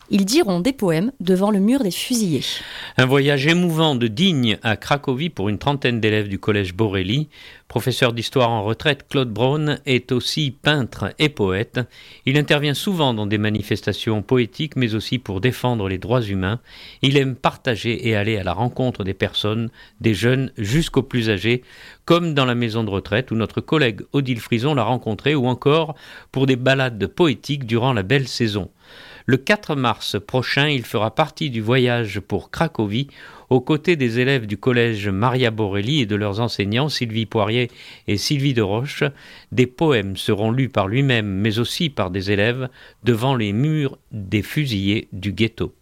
Ils diront des poèmes devant le mur des fusillés. Un voyage émouvant de Digne à Cracovie pour une trentaine d'élèves du collège Borelli. Professeur d'histoire en retraite, Claude Braun est aussi peintre et poète. Il intervient souvent dans des manifestations poétiques, mais aussi pour défendre les droits humains. Il aime partager et aller à la rencontre des personnes, des jeunes jusqu'aux plus âgés, comme dans la maison de retraite où notre collègue Odile Frison l'a rencontré, ou encore pour des balades poétiques durant la belle saison. Le 4 mars prochain, il fera partie du voyage pour Cracovie, aux côtés des élèves du collège Maria Borelli et de leurs enseignants Sylvie Poirier et Sylvie de Roche. Des poèmes seront lus par lui-même, mais aussi par des élèves, devant les murs des fusillés du ghetto.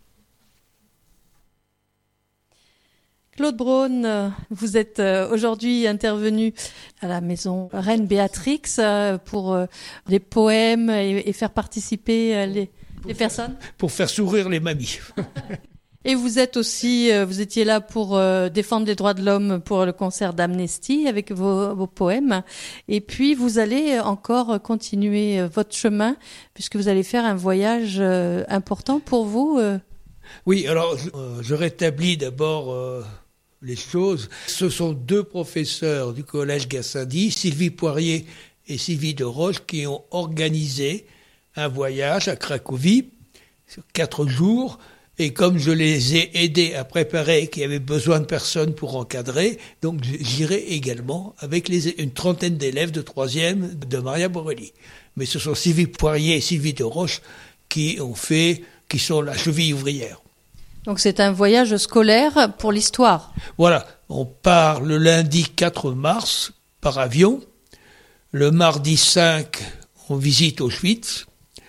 Claude Braun, vous êtes aujourd'hui intervenu à la maison Reine Béatrix pour des poèmes et faire participer les personnes. Pour faire sourire les mamies. Et vous êtes aussi, vous étiez là pour défendre les droits de l'homme pour le concert d'Amnesty avec vos poèmes. Et puis vous allez encore continuer votre chemin puisque vous allez faire un voyage important pour vous. Oui, alors je rétablis d'abord les choses. Ce sont deux professeurs du collège Gassendi, Sylvie Poirier et Sylvie de Roche, qui ont organisé un voyage à Cracovie sur 4 jours. Et comme je les ai aidés à préparer, qu'il y avait besoin de personnes pour encadrer, donc j'irai également avec une trentaine d'élèves de 3e de Maria Borelli. Mais ce sont Sylvie Poirier et Sylvie de Roche qui sont la cheville ouvrière. Donc c'est un voyage scolaire pour l'histoire. Voilà, on part le lundi 4 mars par avion. Le mardi 5, on visite Auschwitz.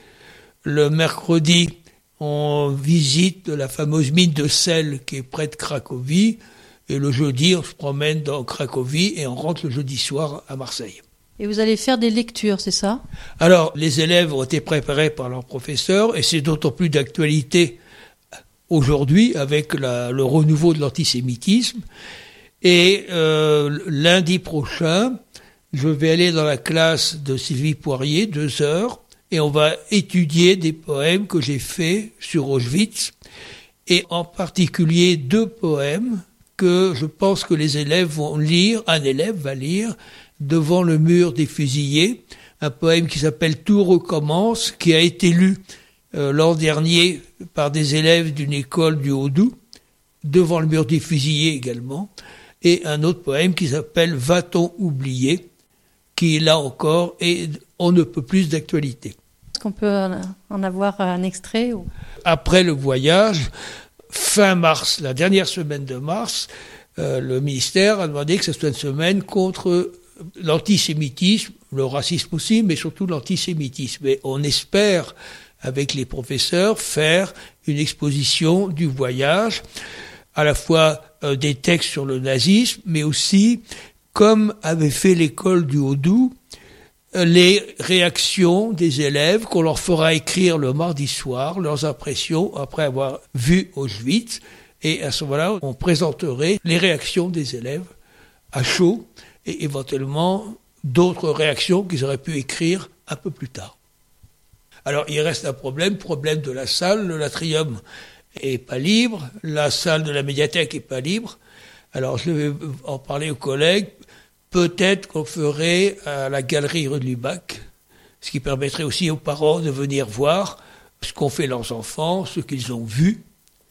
Le mercredi, on visite la fameuse mine de sel qui est près de Cracovie. Et le jeudi, on se promène dans Cracovie et on rentre le jeudi soir à Marseille. Et vous allez faire des lectures, c'est ça ? Alors, les élèves ont été préparés par leurs professeurs et c'est d'autant plus d'actualité aujourd'hui avec le renouveau de l'antisémitisme. Et lundi prochain, je vais aller dans la classe de Sylvie Poirier, 2 heures, et on va étudier des poèmes que j'ai faits sur Auschwitz, et en particulier 2 poèmes que je pense que les élèves vont lire, un élève va lire, devant le mur des fusillés, un poème qui s'appelle « Tout recommence », qui a été lu l'an dernier par des élèves d'une école du Haut-Doubs, devant le mur des fusillés également, et un autre poème qui s'appelle « Va-t-on oublier », qui là encore on ne peut plus d'actualité. Est-ce qu'on peut en avoir un extrait ou... Après le voyage, fin mars, la dernière semaine de mars, le ministère a demandé que ce soit une semaine contre l'antisémitisme, le racisme aussi, mais surtout l'antisémitisme. Et on espère, avec les professeurs, faire une exposition du voyage, à la fois des textes sur le nazisme, mais aussi, comme avait fait l'école du Haut-Doubs, les réactions des élèves qu'on leur fera écrire le mardi soir, leurs impressions après avoir vu Auschwitz. Et à ce moment-là, on présenterait les réactions des élèves à chaud et éventuellement d'autres réactions qu'ils auraient pu écrire un peu plus tard. Alors il reste un problème de la salle. Le Latrium est pas libre, la salle de la médiathèque est pas libre. Alors je vais en parler aux collègues. Peut-être qu'on ferait à la galerie rue de Lubac, ce qui permettrait aussi aux parents de venir voir ce qu'ont fait leurs enfants, ce qu'ils ont vu,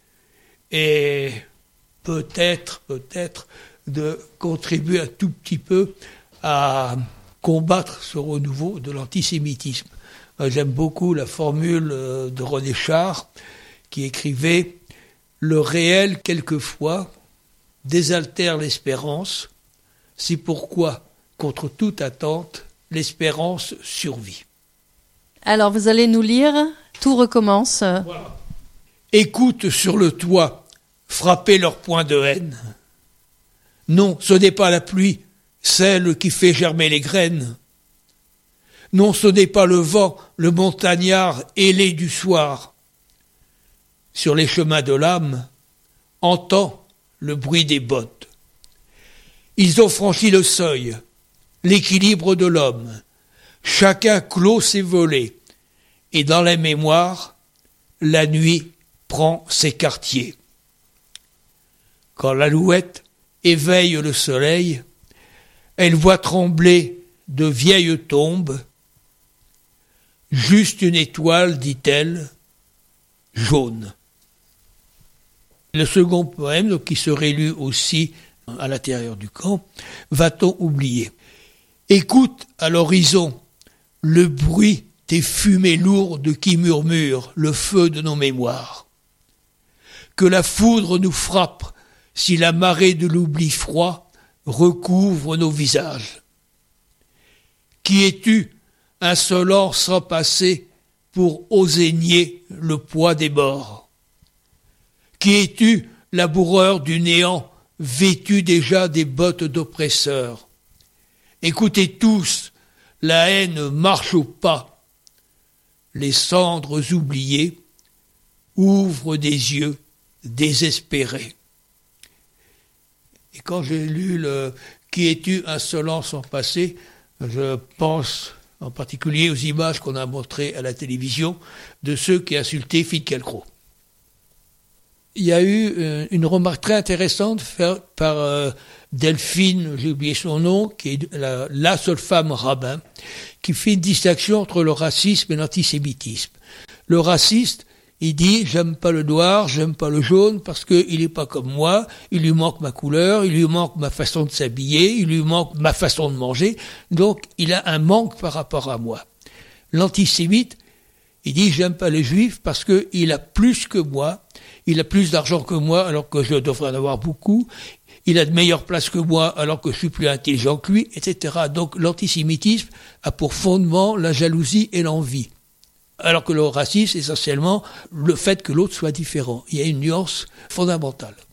et peut-être de contribuer un tout petit peu à combattre ce renouveau de l'antisémitisme. J'aime beaucoup la formule de René Char qui écrivait « Le réel, quelquefois, désaltère l'espérance. C'est pourquoi, contre toute attente, l'espérance survit. » Alors, vous allez nous lire « Tout recommence ». Voilà. Écoute sur le toit, frapper leur point de haine. Non, ce n'est pas la pluie, celle qui fait germer les graines. Non, ce n'est pas le vent, le montagnard ailé du soir. Sur les chemins de l'âme, entends le bruit des bottes. Ils ont franchi le seuil, l'équilibre de l'homme. Chacun clôt ses volets, et dans la mémoire, la nuit prend ses quartiers. Quand l'alouette éveille le soleil, elle voit trembler de vieilles tombes. Juste une étoile, dit-elle, jaune. Le second poème, donc, qui serait lu aussi à l'intérieur du camp, Va-t-on oublier? Écoute à l'horizon le bruit des fumées lourdes qui murmurent le feu de nos mémoires. Que la foudre nous frappe si la marée de l'oubli froid recouvre nos visages. Qui es-tu, insolent sans passé, pour oser nier le poids des morts? Qui es-tu, laboureur du néant, vêtu déjà des bottes d'oppresseurs? Écoutez tous, la haine marche au pas. Les cendres oubliées ouvrent des yeux désespérés. Et quand j'ai lu le « Qui es-tu, insolent sans passé », je pense en particulier aux images qu'on a montrées à la télévision de ceux qui insultaient Finkielkraut. Il y a eu une remarque très intéressante faite par Delphine, j'ai oublié son nom, qui est la seule femme rabbin, qui fait une distinction entre le racisme et l'antisémitisme. Le raciste, il dit « j'aime pas le noir, j'aime pas le jaune parce qu'il est pas comme moi, il lui manque ma couleur, il lui manque ma façon de s'habiller, il lui manque ma façon de manger, donc il a un manque par rapport à moi. » L'antisémite, il dit « j'aime pas les juifs parce qu'il a plus que moi, il a plus d'argent que moi alors que je devrais en avoir beaucoup, il a de meilleures places que moi alors que je suis plus intelligent que lui, etc. » Donc l'antisémitisme a pour fondement la jalousie et l'envie. Alors que le racisme, essentiellement, le fait que l'autre soit différent. Il y a une nuance fondamentale.